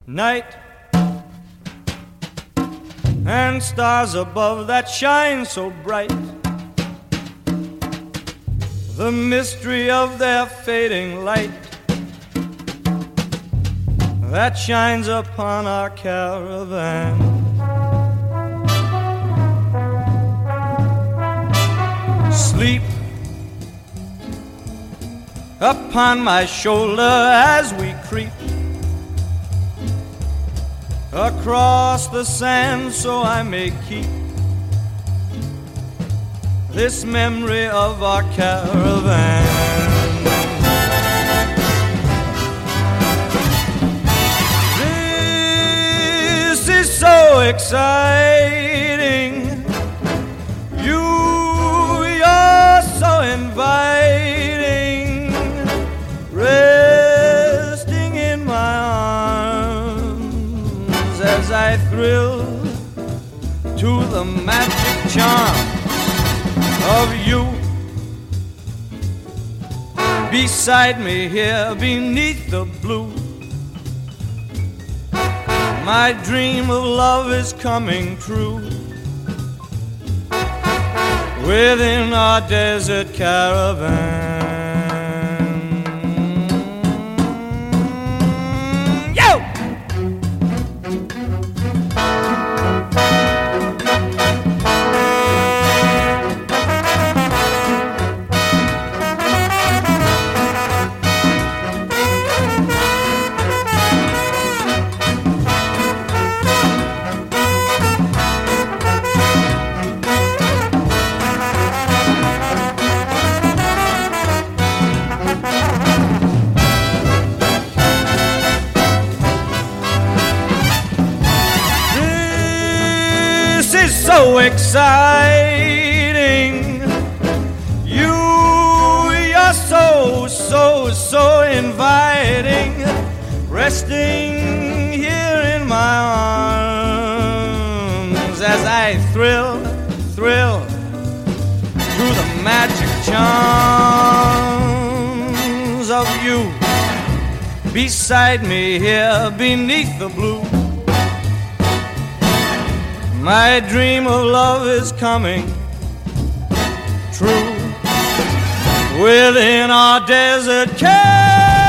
night and stars above that shine so bright. The mystery of their fading light that shines upon our caravan. Sleep upon my shoulder as we creep across the sand, so I may keep this memory of our caravan. This is so exciting. You're so inviting, resting in my arms as I thrill to the magic charm of you. Beside me here beneath the blue, my dream of love is coming true. Within our desert caravan. Yo! So exciting. You're so inviting, resting here in my arms as I thrill to the magic charms of you. Beside me here beneath the blue, my dream of love is coming true. Within our desert cave.